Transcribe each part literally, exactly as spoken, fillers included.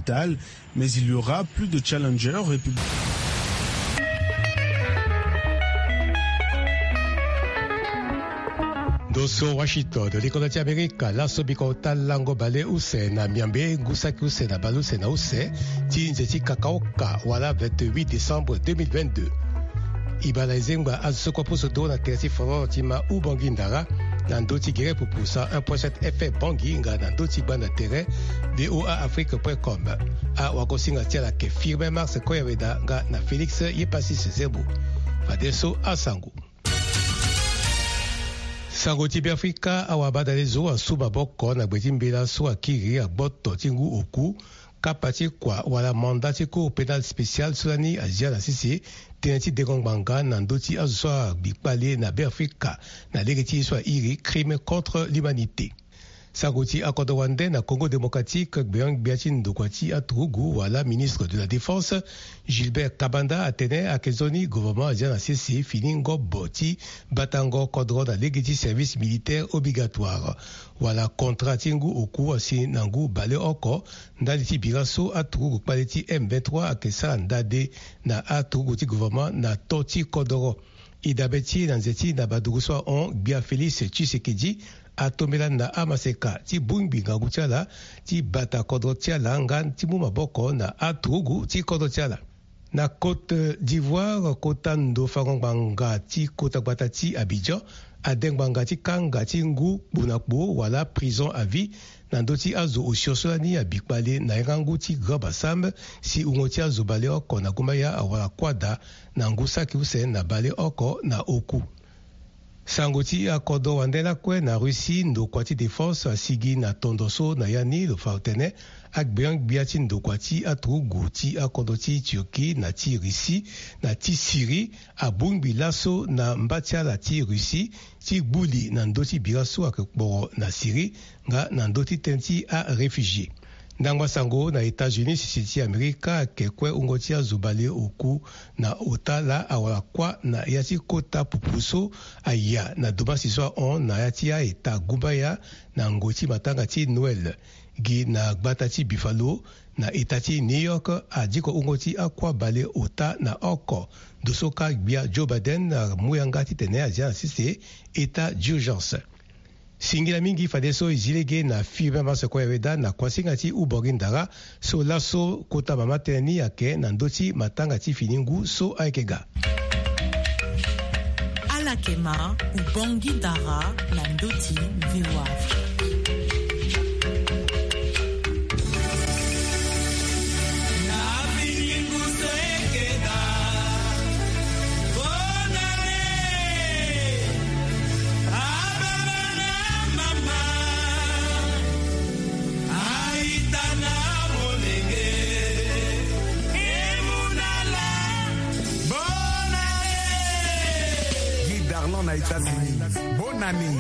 capitale, mais il y aura plus de challengers républicains. Doso Washington, likonati Amerika, la sobiko talango bale use na miambe ngusaki use na baluse na use, ti nzeti kakaoka wala vingt-huit décembre deux mille vingt-deux. Ibala izengwa azusokwa puso do na teresi foro tima u bongi ndara, na ndoti gere pupusa un point sept F M bongi nga na ndoti bana tere, V O A Afrique point com. A wakosinga tiala ke firme Mars koyaweda nga na Félix Yepasi Sezebu. Fadeso Asangu. Sango tibi Afrika awabada lezo asuba boko na gbeti mbela so akiri agboto tingu oku kapati kwa wala mandati ko pénal spécial sulani Asia na sisi teneti degongbanga na ndoti azwa bikpale na Afrika na legeti so iri crime contre l'humanité. Sagoti akodo wande na Congo démocratique Gbeang Biachin Dokwati Atrugu wala ministre de la Défense Gilbert Kabanda atene akezoni gouvernement azia na C C finingo boti batango kodro na legiti service militaire obligatoire wala contrat tingu oku asi nangu bale oko ndaliti biraso Atrugu paleti M vingt-trois akesa ndade na Atrugu ti gouvernement na toti kodro idabeti na nzeti na baduguswa on Bia Félix Tshisekedi atomela na amaseka ti bungbi nga gutiala ti bata kodro tiala ngan ti muma boko na Atrugu ti kodro tiala. Na Côte d'Ivoire, kotando farongbanga ti kota gbata ti Abidjan, adengbanga ti kanga ti ngu bunakbo wala prison à vie, na ndoti azo osiosolani abikpale na erangu ti Grabasam si ungo ti azo bale oko na gumaya awala kwada na ngusaki use na bale oko na oku. Sangoti akodo wandela kwe na Russie ndokwati défense asigi na tondoso na yani lo fautene akbeang biati ndokwati Atrugu ti akodo ti Turquie na ti Russie na ti Syrie abungbi laso na mbatiala ti Russie ti buli na ndoti biraso akekboro na Syrie nga na ndoti tenti a réfugié. Ndangwa sango na États-Unis sisi Amerika kekwe ungoti azubale oku na otala awala kwa na yati kota pupuso aya na doba siswa on na yati ya eta gumbaya na ngoti matanga ti Noël gi na gbata ti Buffalo na etati New York adiko ungoti akwa bale ota na oko dosoka bia Joe Biden na muyanga ti tene azia sisi état d'urgence. Singila mingi fadeso izilege na fibe masa kwa weda na kwasinga ti ubogindara so laso kota mama teni yake na ndoti matanga ti finingu so aikega. Alakema ubongindara na ndoti viwa. États-Unis. Bonne année.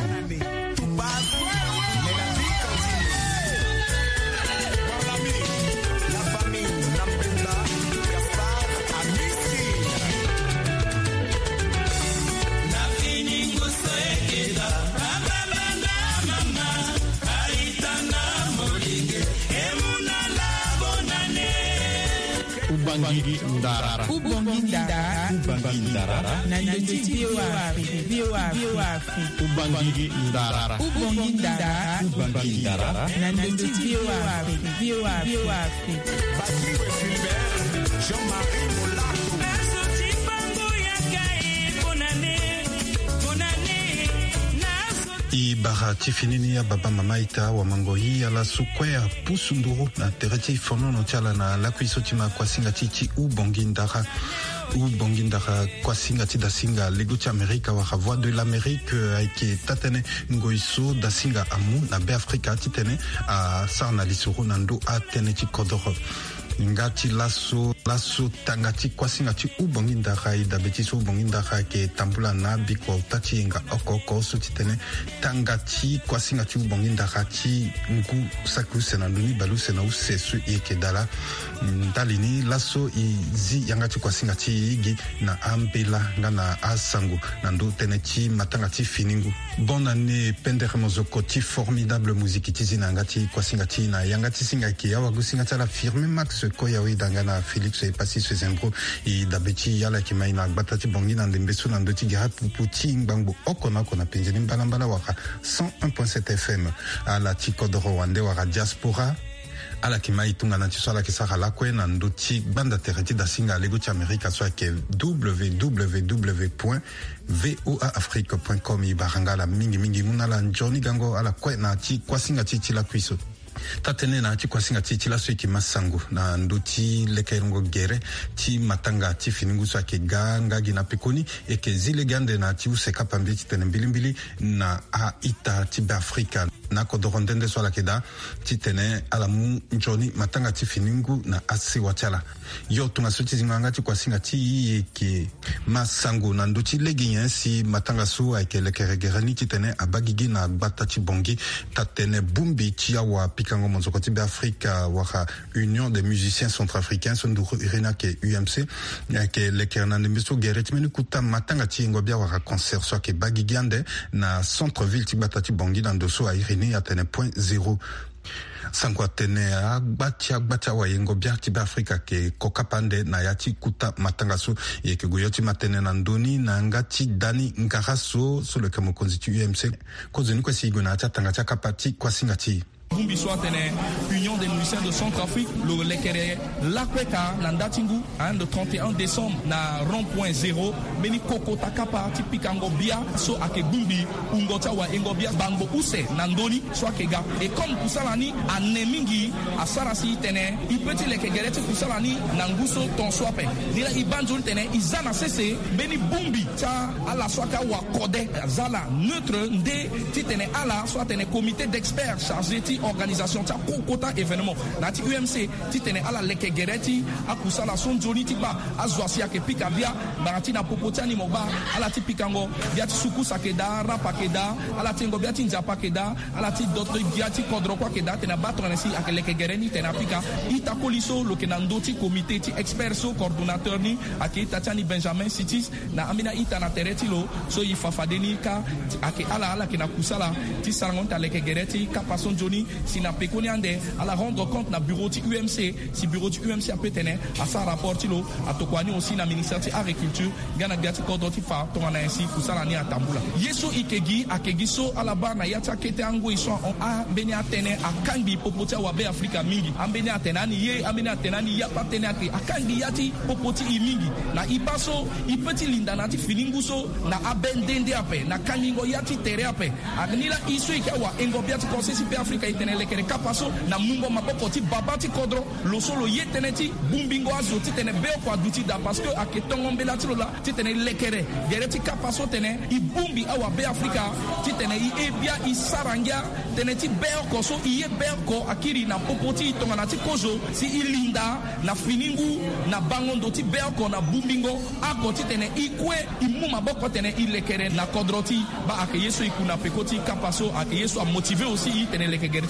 La famille Nampenda, Gaspard, Amici. Ubangiri Ndara. Ubangiri Ndara. Ubangiri Ndara. Nandoti Biwa Biwa Biwa Ubangiri Ndara. Ubangiri Ndara. Ubangiri Ndara. Nandoti Biwa Biwa Biwa Basiwe Gilbert, Jean-Marie Molato. Ibara tifinini ya baba mama ita wa mangohi ya la sukwea pusunduru na tereti fono no tiala na la kuisotima kwa singa titi u bongindara u bongindara kwa singa ti da singa leguti Amerika wa voix de l'Amérique aike tatene ngoiso da singa amu na be Afrika titene a sarna lisuru nando a tene ti kodoro. ngati laso laso tangati kwasingati ubongi ndaka ida betiso ubongi ndaka ke tambula na bikwa utati nga okoko so titene tangati kwasingati ubongi ndaka ti ngu saku sena nduni balu sena usesu eke dala ndalini laso izi yangati kwasingati igi na ambela nga na asangu na ndo tene ti matangati finingu. Bonne année pendere mozoko ti formidable musique ti zina ngati kwasingati na yangati singaki ya wagu singati la firme Max Koyawi dangana Félix et Passis Sezembro et dabeti yala ki maina batati bongi na ndembeso na ndoti gira puputi ngbango okona kona penjeni mbalambala waka cent un point sept F M à la Tikodoro wande waka diaspora ala ki mai tunga na tiso ala ki saka lakwe na ndoti banda tereti da singa lego ti Amerika so ke w w w point voa afrique point com i barangala mingi mingi munala njoni gango ala kwe na ti kwasinga ti ti la kuiso tatene na ti kwasinga ti ti la so ki masangu na ndoti lekerongo gere ti matanga ti finingu so ke ganga gina pekoni e ke zile gande na ti useka pambi ti tene mbili na a ita ti be Afrika na kodorondende so la keda ti tene ala mu njoni matanga ti finingu na ase wachala yo tunga so ti zinganga ti kwasinga ti e ke masangu na ndoti legiyen si matanga so ai ke lekere gerani ti tene abagigi na gbata ti bongi tatene bumbi ti awa pikango monzoko ti be Afrika waka Union des musiciens centrafricains so nduru irina ke U M C ke lekere na ndembeso gere ti meni kuta matanga ti ngobia waka concert so ke bagigi ande na centre ville ti gbata ti bongi na ndoso a irene atene point zéro sangwa tene agbatia agbatia wa yengo bia ti be Afrika ke kokapande na yati kuta matanga so ye ke goyoti matene na ndoni na ngati dani ngaraso so le kamo konzitu U M C kozeni kwa sigo na tanga cha kapati kwa singati Bumbi soit tene Union des musiciens de Centrafrique le lekere lakweka na ndatingu hein, le trente et un décembre na rond-point zéro beni koko takapa ti pikango bia so ake bumbi ungota wa engo bia bango use na ndoni so ake ga et comme kusalani anemingi asarasi tene i petit lekegere ti kusalani na nguso ton swape dila i banjul tene izana sese beni bumbi ta ala swaka wa kode zala neutre nde ti tene ala soit tene comité d'experts chargé ti organisation ta kokota événement na ti U M C ti tene ala leke gereti akusa la son joli ti ba azwasi ake pika bia barati na popoti ani moba ala ti pikango bia ti suku sakeda rapa keda ala ti ngo bia ti nzapa keda ala ti d'autres bia ti kodro kwa keda tena batro nesi ake leke gereni tena pika ita koliso lo kenando ti comité ti expert so coordonnateur ni ake Tatiani Benjamin Sitis na amina ita na tereti lo so i fafadeni ka ake ala ala kena kusala ti sarangonta leke gereti ka pason joni si na pekoni ande ala rendre compte na bureau ti U M C si bureau ti U M C a petene a sa rapport ti lo a tokwani aussi na ministère ti agriculture gana biati kodro ti fa to na ainsi kusala ni atambula yeso ikegi akegi so ala ba na yata kete ango iso on a beni atene akangi popoti wa be Afrika mingi ambeni atenani ye ambeni atenani ya patene ati akangi yati popoti i mingi na ibaso i petit linda na ti finingu so na abendende ape na kaningo yati tere ape agnila iso ikawa engo biati konsesi pe Afrika tene lekere kapaso na mungo maboko ti babati kodro lo solo ye tene ti bumbingo azo ti tene beo kwa duti da parce que aketongo mbela ti lola ti tene lekere gere ti kapaso tene i bumbi awa be Afrika ti tene i ebia i sarangia tene ti beo ko so i ye beo ko akiri na popoti tonga na ti kozo si i linda na finingu na bangondo ti beo ko na bumbingo ako ti tene i kwe i mu maboko tene i lekere na kodro ti ba ake yeso i kuna pekoti kapaso ake yeso a motiver aussi i tene lekere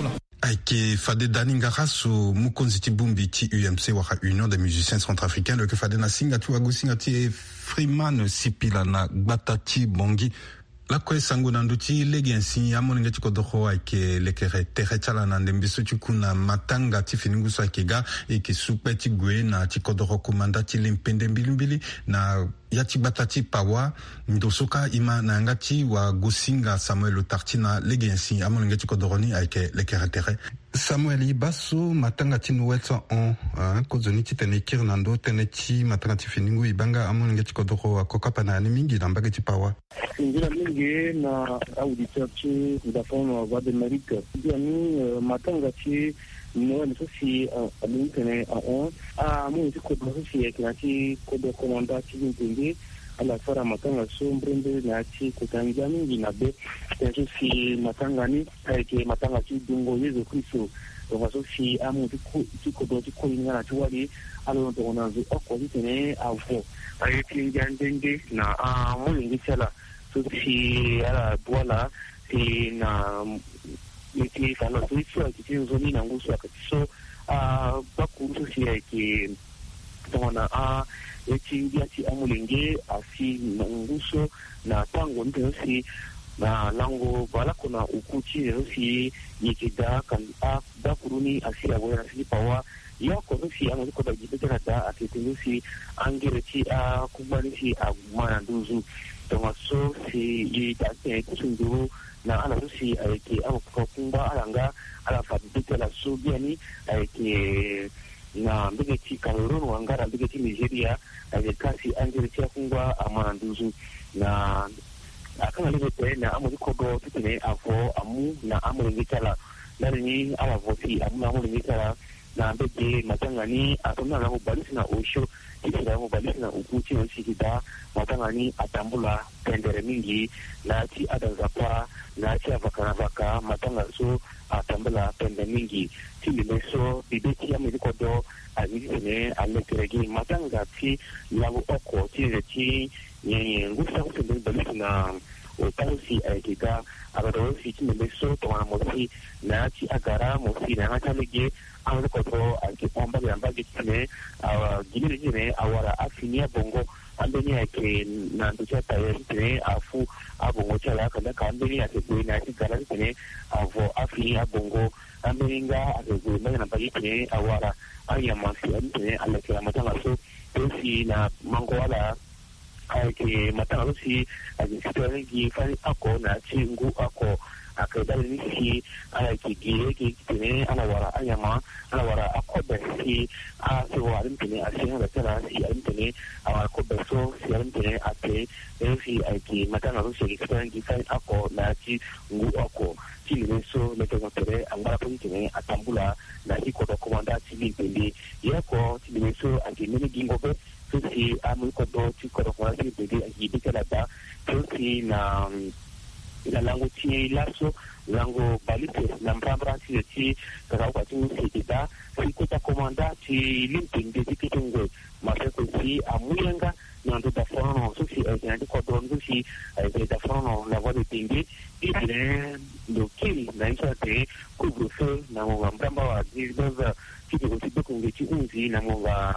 Aike fade dani ngaraso mukonzi ti bumbi ti U M C waka Union des musiciens centrafricains le que fade na singa tu ago singa ti Freeman sipila na gbata ti bongi la kwe sango na nduti legi ensi ya moninga ti kodoko aike lekere tere chala na ndembiso ti kuna matanga ti finingu so aike ga eke supe ti gwe na ti kodoko kumanda ti limpende mbili mbili na yati batati pawa ndosoka ima na ngati wa gosinga Samuel Otartina legensi amon ngati kodoroni aike le karatere Samuel Ibaso matanga ti nuwetsa on kozoni ti tene kirnando tene ti matanga ti finingu ibanga amon ngati kodoro koka na ni mingi na mbage ti pawa ngira mingi na auditeur ti da fono va de Amerique diani matanga ti no ne si a l'interne a on a mo ti kodoro si e klati kodoro komanda ti ntende ala fara matanga sombrende na ti kutanja mingi na be tenso si matanga ni ke matanga ti dungo Yesu Kristo donc so si amu ko ko do ko inga tu wali alo to na zo ko ti ne avo ai ti jandenge na amu ngi chala so si ala bola ti na miti kana so so ti zo ni na nguso ka so a ba ku so si ai ki to na a eti dia ti amu lenge asi na nguso na tango ndo si na lango bala kuna ukuchi rosi yikida kan a da kuruni asia wera si pawa ya ko rosi amo ko da jibeta da aketingu si angereti a kubani si a mana duzu to so si yi da te kusundu na ala rosi ayeke amo ko kumba alanga ala fa bitela so biani ayeke na mbegeti Cameroon wangara mbegeti Nigeria ayekasi angereti akungwa amana duzu na akana lebe te na amu kodo tene afo amu na amu ngitala nani ala voti amu amu ngitala na mbege matangani atona na kubalisi na osho kisira kubalisi na ukuchi nsikida matangani atambula pendere mingi na ti adanzapa na ti avakana vaka matanga so atambula pende mingi tili meso bibeti amu kodo azitene alekeregi matanga ti lawo oko ti ti yenye ngusa kusende balisi na otansi aikika abado si ti meso to na mosi na ti agara mosi na hatalege an ko to ake pomba ya mbage tine awa gilire jine awara afinia bongo andeni ake na nducha tayo tine afu abongo chala kada kambeni ake na ti gara tine avo afinia bongo ameringa ake na na mbage tine awara aya masi tine alake matanga so si na mango wala ke matanga si ajisitari gi fani ako na chingu ako akadali si ala ki gire ki tene ala wara ayama ala wara ako besi a se wara tene asi ala tara si tene ala ko beso si tene ate si aki matanga si ajisitari gi fani ako na chingu ako chile so le tengo tere angara tene atambula na hiko do komanda chili pende yako chile so aki mini gingobe si amu ko do ti ko do kwa si bebe agibi kala da si na la lango ti laso lango balite na mpambra ti ti ka kwa ti si da si ko ta komanda ti limping de ti tungwe ma se ko si amuyenga na ndo da fono so si e na ko do ndo si e da fono la voie de tingi e ne do kili na isa te couvre feu na mo mpamba wa di doza ti ko ti ko ngi ti unzi na mo ga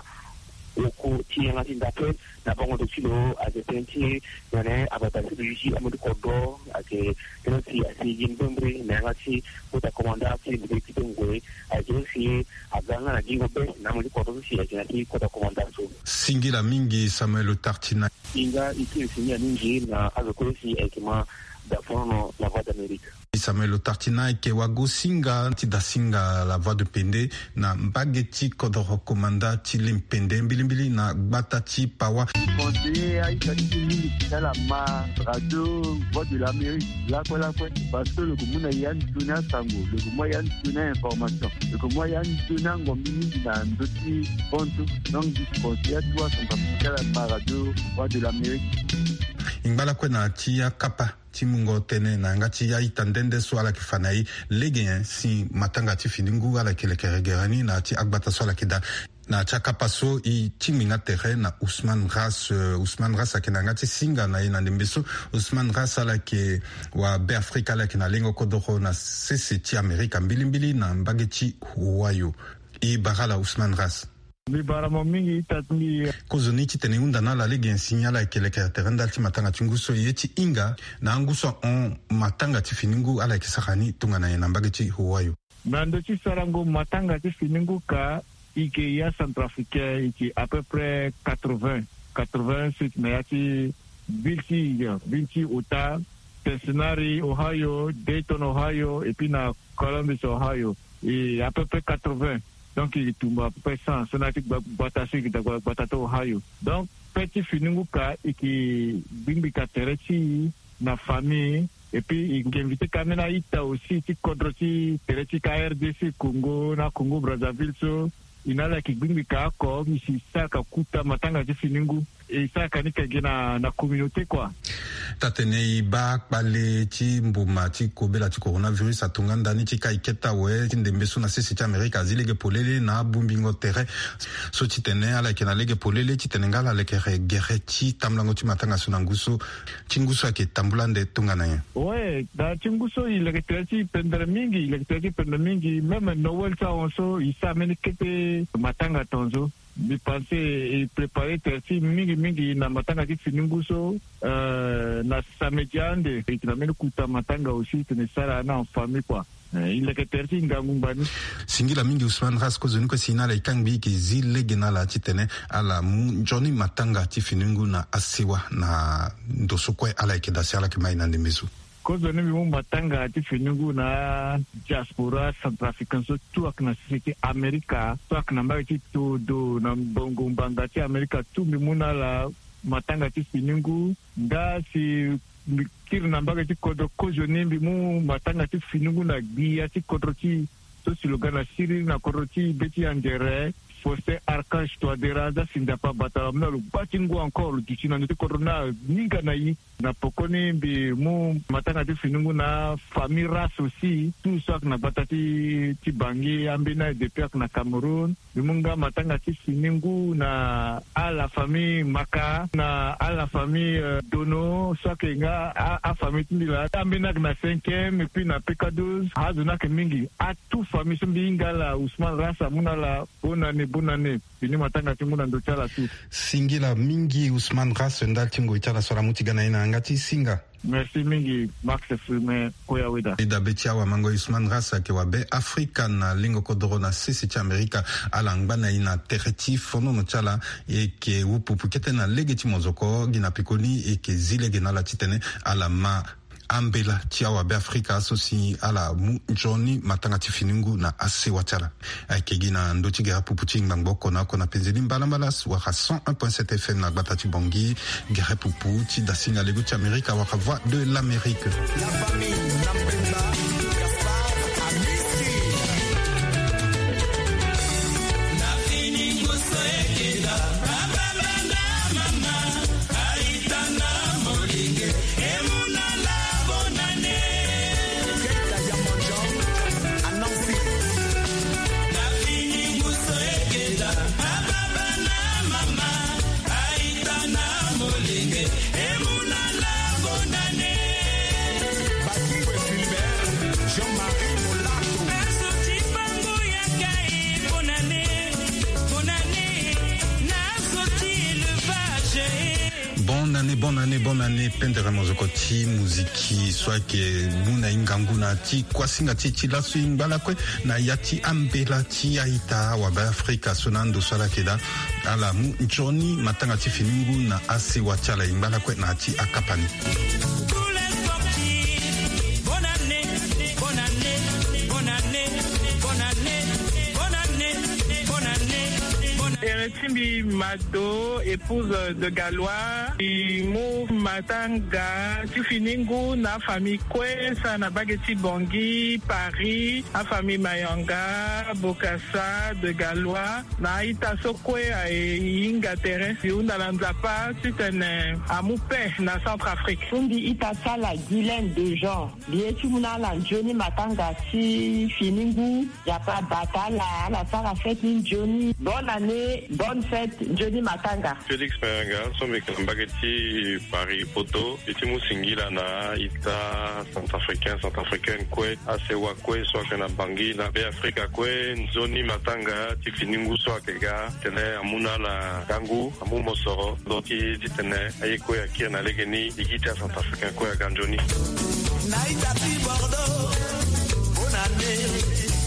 oku tianga tindape na bongo de chilo azepenti yane abatasi bishi amudi kodo ake tensi asi jimbembre na ngati kota komanda ti bibiti ngwe ajensi aganga na jingo be na mudi kodo si ake kota komanda so singila mingi Samuel Tartina inga iki sinya mingi na azokosi ekima da fono la voix d'Amérique. Samuel Tartina ke wago singa ti da singa la voix de Pende na mbageti kodoro komanda ti limpende mbilimbili na batati pawa conseiller aïcha ti la ma radio voix de l'Amérique la quoi la quoi parce que le komuna yan tuna sango le komuna yan tuna information le komuna yan tuna ngomini na ndoti ponto donc du conseiller toi son pas la ma radio voix de l'Amérique ingala kwena tia kapa timungo tene na ngati ya itandende so ala kifanai legen si matanga ti finingu ala kelekeregerani na ti agbata so ala kida na chaka paso i timinga tere na Ousmane Ras uh, Ousmane Ras akina ngati singa na ina ndembeso Ousmane Ras ala ke wa be Afrika ala kina lengo kodoro na sese ti Amerika mbilimbili na mbageti huwayo i barala Ousmane Ras mi baramo mingi tatmi kozoni ti tene unda na la lege signala ke le terenda ti matanga tinguso yeti inga na nguso on matanga ti finingu ala ke sakani tunga na na mbageti huwayo mando ti sarango matanga ti finingu ka ike ya centrafricain iki à peu près quatre-vingts quatre-vingt-sept mais ati binti binti Utah Cincinnati Ohio Dayton Ohio et puis na Columbus Ohio et à peu près quatre-vingts. Donc il tombe à peu près cent, sonatique batasi qui doit batato Ohio. Donc petit finingu ka iki bimbi ka tereti na famille et puis il invite kamena ita aussi ti kodroti tereti ka R D C Congo na Congo Brazzaville so inala ki bimbi ka ko misi saka kuta matanga ti finingu et ça kanika na na communauté quoi. Tatene ba pale ti mbuma ti kobela ti coronavirus atunga ndani ti kaiketa we ti ndembeso na sisi ti Amerika zilege polele na bumbingo tere so ti tene ala ke na lege polele ti tene ngala leke gere ti tamlango ti matanga so na nguso ti nguso ake tambulande tunga na ye. Ouais, da ti nguso ilege tere ti pendere mingi ilege tere ti pendere mingi même Noël sa onso isa meni kete matanga tonzo. Mi pense et préparer terti mingi mingi na matanga ki fininguso euh na samediande et na menu kuta matanga aussi tene sara na en famille quoi. Il est terti ngamumbani singila mingi Ousmane Rasko zoni ko sinala ikangbi ki zile genala titene ala Johnny matanga ti finingu na asiwa na ndosokwe ala ikidasi ala kimaina ndembezu. Cause ni mu matanga ti finingu na diaspora centrafricaine so tu ak na société America to ak na mbaki to do na bongo mbanga ti America tu mi muna la matanga ti finingu nda si kir na mbaki ti kodo kojo ni mu matanga ti finingu na bia ti kodro ti to slogan na siri na kodro ti beti angere Foste Archange to aderaza sindapa batala mna lu batingu encore du china nti corona ninga na yi na pokoni bi mu matanga ti finingu na famille race aussi tout ça na batati ti bangi ambina depuis na Cameroun bimunga matanga ti finingu na à la famille Maka na à la famille euh, Dono soit que nga à, à famille tindila ambina na cinquième et puis na P K douze hazuna ke mingi à tout famille mbinga la Ousmane Rasa muna la bonane bonane bini matanga timuna ndo chala tu singila mingi Ousmane Rasa ndal tingo itala sola mutigana ina ngati singa. Merci mingi Max Fume koya weda ida betia wa mango Ousmane Rasa ke wa be Africa na lingo kodoro na sisi ti Amerika ala ngbana ina tereti fono no chala e ke wupupu kete na legeti mozoko gina pikoni e ke zile gina la titene ala ma ambela tiawa be Afrika asosi ala mu Johnny matanga ti finingu na ase watala ake gina ndoti gera puputi ngbango kona kona penzeli mbala mbalas wa cent un point sept F M na batati bongi gera pupu ti dasinga lego ti Amerika wa voix de l'Amérique. La famille Nambenda bonne année, bonne année, pendere mozokoti, muziki, soit que muna inganguna ti, kwasinga ti ti la swing kwe na yati ambela ti aita waba Afrika sonando swala keda, ala mu Johnny matanga ti finingu na ase wachala imbala kwe na ti akapani. Eretimbi Mado, épouse de Galois, Imo Matanga, Tifiningu, na famille Kwe, na Bageti Bongi, Paris, na famille Mayanga, Bokassa, de Galois, na Itaso Kwe, Inga Terence, Yunda Lanzapa, Tutene, Amoupe, na Centrafrique. Fundi Itasala, Guylaine de Jean, Lietumuna, la Johnny Matanga, Tifiningu, Yapa Batala, la Sarah Fête, Johnny, bonne année. Bonne fête, Johnny Matanga. Félix Mayanga, Somek Mbageti, Paris, Poto, Itimu Singila na Ita, Centrafricain, Centrafricain, Kwe, Asewa Kwe, Swakana Bangi, na Be Afrika Kwe, Johnny Matanga, Tifiningu Swakega, Tene Amuna la Gangu, Amu Mosoro, Doti, Titene, Ayekwe, Akir, na Legeni, Igita, Centrafricain, Kwe, Ganjoni. Naïta, Bordeaux, bonne année.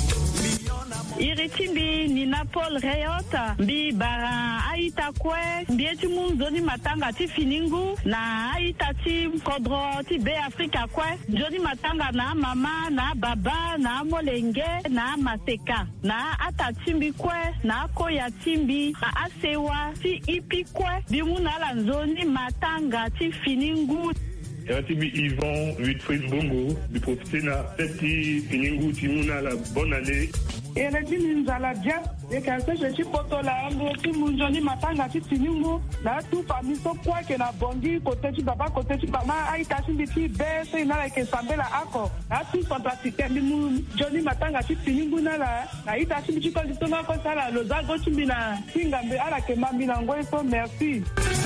Iritimbi Nina Paul Rayota Bi Bara Aïta Kwe Bieti Munzoni Matanga Ti Finingu Na Aïta Ti Kodro Ti Be Afrika Kwe Johnny Matanga na mama na baba na molenge na mateka na atatimbi kwe na koya timbi na asewa ti ipi kwe Bimuna la nzoni Matanga Ti Finingu Yatibi Yvon Wilfried Bongo, du profité na Teti Finingu Timuna la bonne année. eleki minzala dia ekase je suis potola ti munjoni matanga ti tiningu na tu famille so kwa ke na bongi kote ti baba kote ti mama aita ti biti be so ina like sambela ako na tu fantastique mi munjoni matanga ti tiningu na la na ita ti biti ko to na ko sala lo zago ti mina singambe ala ke mami na ngoi so merci.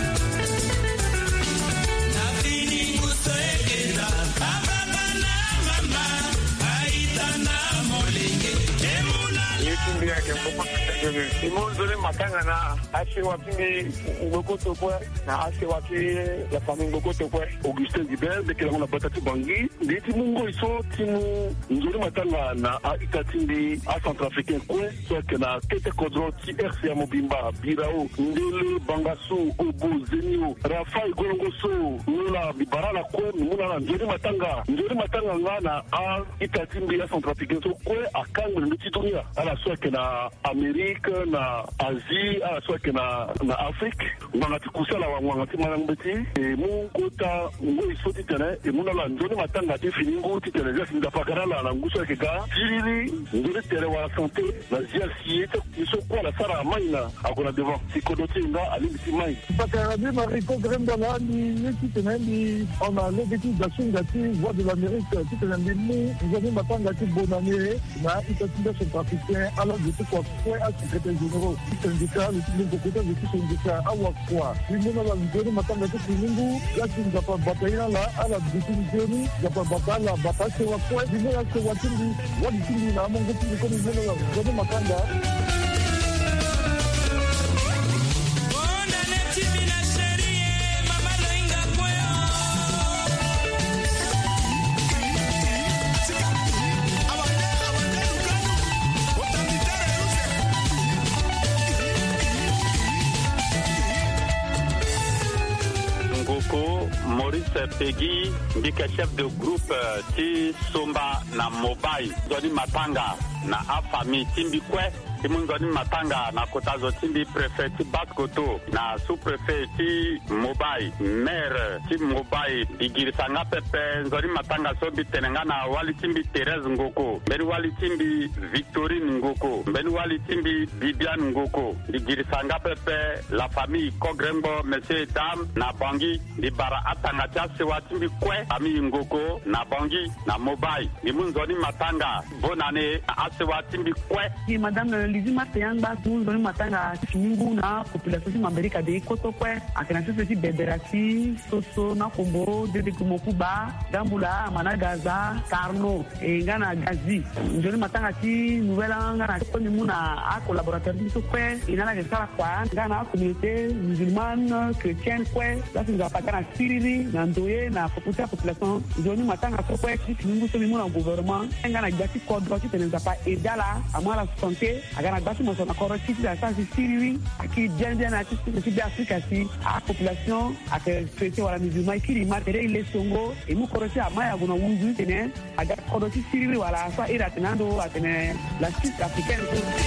Imunzoni matanga na ase wapi ngokoto kwa na ase wapi la famille ngokoto kwa Augustin Gilbert de kila mona batati bangi nditi mungo iso timu nzoni matanga na itatindi a Centrafricain kwa so que na kete kodro ti R C A Mobimba Birao Ndele Bangaso Obo Zenio Rafael Golongoso nula bibarala kwa muna na nzoni matanga nzoni matanga ngana a itatindi a Centrafricain so kwa akango nditi dunia ala so que na Amérique na Asie ala so que na na Afrique ngati kusala wa ngati malangbeti e mu kota ngo isoti tene e muna la nzoni matanga ti finingo ti tene ja sinda pakara la na nguso ke ga tiriri ndiri tere wa santé na zia siete iso kwa la sara maina akona devant sikodoti nga alibiti mai pakara bi mariko gremba la ni ti tene ni on a l'objectif d'acheter ti voix de l'Amérique ti tene ni mu nzoni matanga ti bonane na itatinda Centrafricain ala de quoi quoi à secrétaire général syndicat le côté du syndicat awa quoi ni mona la nzoni matanga ti finingo la sinda pa batailla la ala bitini ya pa batala batase wa kwa ni mona se watindi wadi tindi na mongo ti ko ni mona la nzoni matanga. Maurice Peggy, ndika chef de groupe ti Somba na Mobai, Zoni Matanga na a famille Timbi Kwe, Timun Zoni Matanga na Kotazo Timbi préfet ti Baskoto na sous-préfet ti Mobai, maire ti Mobai, Igirisanga Pepe, Zoni Matanga Sobi Tenenga na Wali Timbi Thérèse Ngoko, Mbeni Wali Timbi Victorine Ngoko, Mbeni Wali Timbi Bibiane Ngoko, Igirisanga Pepe, la famille Kogrembo, Monsieur et Dame, na Bangi, di bara atanga cha sewa Timbi Kwe, famille Ngoko, na Bangi, na Mobai, Timun Zoni Matanga, bonne année, asewa Timbi Kwe. Madame Lizima Teyanga, Timun Zoni Matanga, Finingu na population ti Amerika de Koto Kwe, akena sisi ti Bederati, Soso na Kombo, Dede Kumokuba, Gambula, Managaza, Karno, e ngana Gazi. Zoni Matanga ti nouvelle ngana ko ni muna a collaborateur ti so Kwe, inana ke sala kwa ngana communauté musulmane chrétienne Kwe, la singa patana Siriri, na Ndoye na population Zoni Matanga so Kwe ti Finingu so muna gouvernement, ngana Gati Kodro ti teneza pa edala amwa la santé agana Gati mo so na koroti ti la sa Siriri, aki bien bien na ti ti Afrika si a population ak chrétien wala musulman ki ri matere ile songo e mu koroti amaya gona wundu tene aga koroti Siriri wala sa ira tenando atene la Suisse africaine.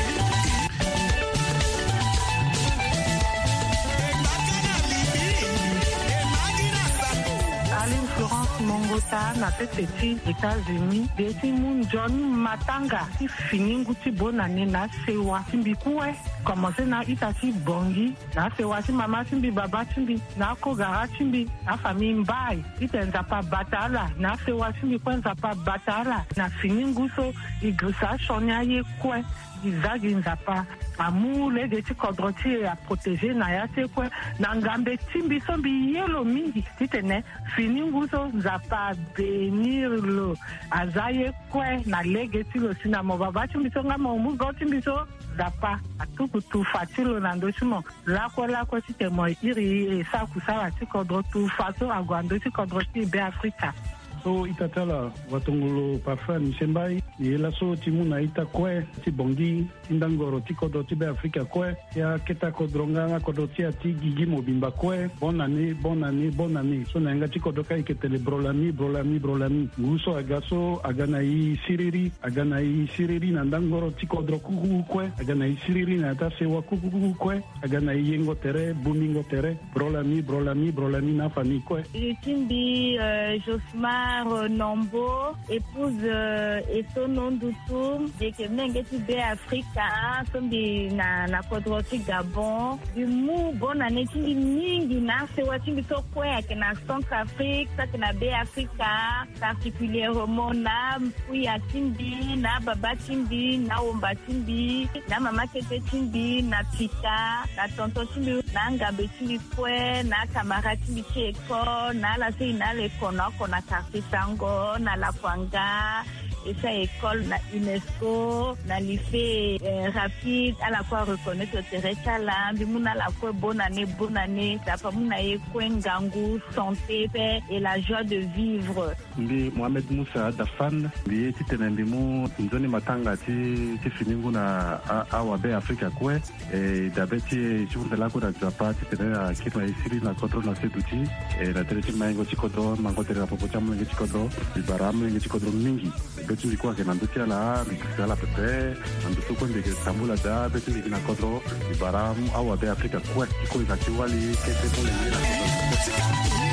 Aline Florence Mongota na Petiti, États-Unis, Desi Mun John Matanga, ti Finingu ti bonane na sewa timbi kuwe, commencé na Itati Bongi, na sewa ti mama timbi baba timbi, na Kogara timbi, na famille Mbai, itenza pa batala, na sewa timbi kwenza pa batala, na Finingu so igrisa shonya ye kwe, izagi nzapa amu lege ti kodroti a protéger na ya te kwe na ngambe timbi sombi yelo mingi titene Finingu so nzapa benir lo azaye kwe na lege ti lo sina mo baba timbi so ngamo mu go timbi so zapa atuku tu fatilo na ndochimo lako lako tite mo iri e sa kusala ti kodrotu faso agwando ti kodroti be Afrika. So itatala watongolo parfum Nisembai yela so timuna ita kwe ti Bongi tindangoro ti kodo ti be Afrika kwe ya keta kodronga kodo ti ati Gigi Mobimba kwe bonne année bonne année bonne année so nanga ti kodo kai ketele brolami brolami brolami nguso agaso agana i Siriri agana i Siriri na ndangoro ti kodro kuku kwe agana i Siriri na ta sewa kuku kwe agana i yengo tere bumingo tere brolami brolami brolami na fami kwe Timbi uh, Josma Edouard Nombo, épouse Esono Ndutu, et que Mengeti B Africa, sombi na na kodroti Gabon, du mou bon année tingi mingi na sewa tingi so kwe ke na Centrafrique, ça que na B Africa, particulièrement na Mpuya Timbi, na Baba Timbi, na Omba Timbi, na Mama Tete Timbi, na Pita, na Tonton Timbi, na Ngabe Timbi kwe, na Kamara Timbi Cheko, na la se na le konoko na Karti Sango, na la Kwanga, et ça école na UNESCO, na lycée euh, rapide, à la fois reconnaître le terrain là, bimuna la fois bonne année, bonne année, ça pas muna e kwengangu, santé, paix et la joie de vivre. Ndi Mohamed Moussa Dafan, ndi titene ndimu nzoni matanga ti ti finingu na awa be Afrika kwe, e dabeti chunde lako na Japa titene na kitwa isiri na kontro na seduti, e na tereti maingo chikodo, mango tere na popocha mwenye chikodo, ibaramu mwenye chikodo mingi. Betu likuwa ke nandutia la, nikisala pepe, nandutu kwa ndike tambula da, betu likina kodro, ibaramu awa be Afrika kwe, kiko ikachiwali kete mule nila kodro.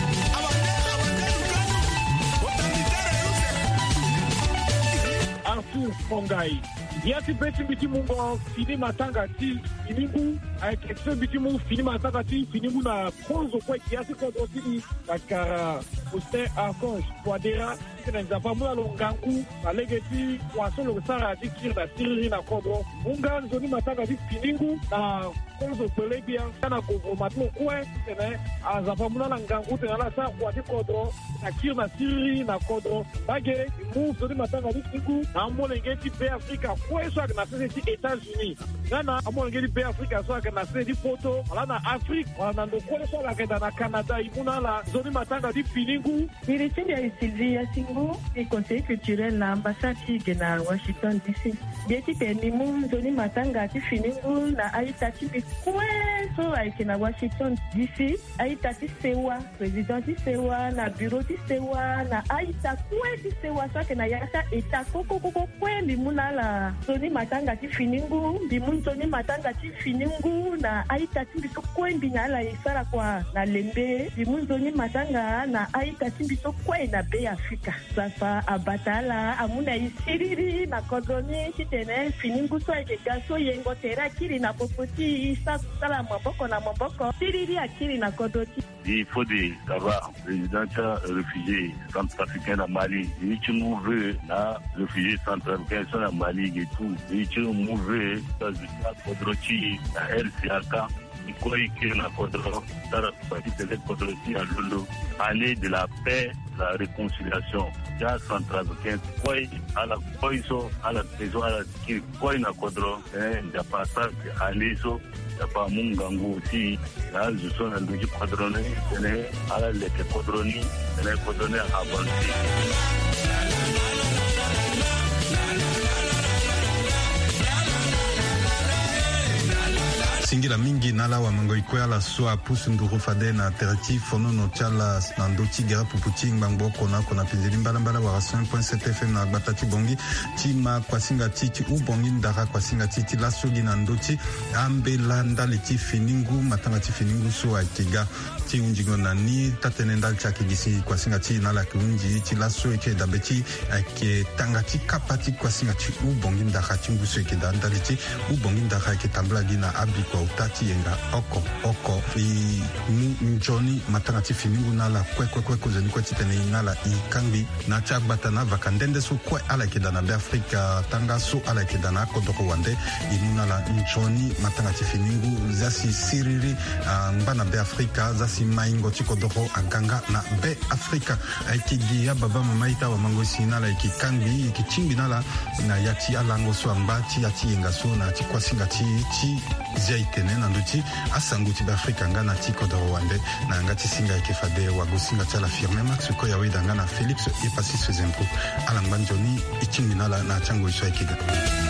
Arthur Fongai. Yati beti biti mungo fini matanga ti finingu avec exo biti mungo fini matanga ti finingu na konzo kwa kiasi kwa dotini bakara Austin Archange Poadera tena nzapa muna longangu balegeti wasolo sara ti kirda sirri na kodro munga nzoni matanga ti finingu na konzo pelebia kana ko matlo kwa tena azapa muna longangu tena la sa kwa ti kodro na kirda sirri na kodro bage mu nzoni matanga ti finingu na molengeti be Afrika kwa so na sisi États-Unis nana amongeli be Afrika so na sisi photo ala na Afrique wala na ndoko so la kenda na Canada imuna la zoni matanga di finingu Biritini ya Sylvia Singo et conseiller culturel na ambassade de Washington D C Bieti penimu zoni matanga di finingu na aitati bi kweso aike na Washington D C aitati sewa président di sewa na bureau di sewa na aita kwe di sewa so na yasa eta koko koko kwe limuna la zoni matanga ti finingu bimunzo ni matanga ti finingu na aita ti biso kwendi na la isara kwa na lembe bimunzo ni matanga na aita ti biso kwe na be Afrika sasa abatala amuna isiriri na kodoni titene finingu so eke gaso yengo tera kiri na popoti isa sala maboko na maboko siriri akiri na kodoti. Il faut des savoir président réfugiés centrafricains à Mali. Il y a mouvé là réfugiés centrafricains sont à Mali et tout. Il y a mouvé dans le Kodroti à R C A K. Il y a écrit la Kodro, dans la partie de la Kodroti à Lolo. Année de la paix, de la réconciliation. Il y a centrafricains. Quoi à la Koiso, à la maison, à la Kiri. Quoi na Kodro. Il n'y a pas ça. Année so. Pas mungangu aussi là je suis dans le quadronné c'est à la lettre quadroni c'est quadronné avancé. Singila mingi nala wa mango ikwea la soa pusu nduru fade na terati fono no chala na ndoti gera puputi ngbango kona kona pinzeli mbala mbala wa cent point sept F M na batati bongi tima kwa singa titi u bongi ndara kwa singa titi la sogi na ndoti ambe landa liti finingu matanga ti finingu so akiga ti unjingo na ni tatene ndal chaki gisi kwa singa ti nala kiunji ti la so eke dabeti ake tangati kapati kwa singa ti u bongi ndara ti nguso eke da ndaliti u bongi ndara eke tambla gina abiko utati yenga oko oko i njoni matanga ti finingu nala kwe kwe kwe kozeni kwe titene nala i kangi na chak batana vakandende so kwe ala eke dana be Afrika tanga so ala eke dana kodoko wande imu nala njoni matanga ti finingu zasi siriri uh, mbana be Afrika zasi maingo ti kodoko aganga na be Afrika eke giya baba mama ita wa mango si nala eke kangi eke chimbi nala na yati alango so amba ti yati yenga so na ti kwa singa ti ti zia itene na nduti asangu ti be Afrika nga na ti kodoro wande na nga ti singa eke fade wa gosinga ti ala firme max ko ya weda nga na Félix e pasi se zempo ala ngbanjoni ichimbi nala na chango iso eke ga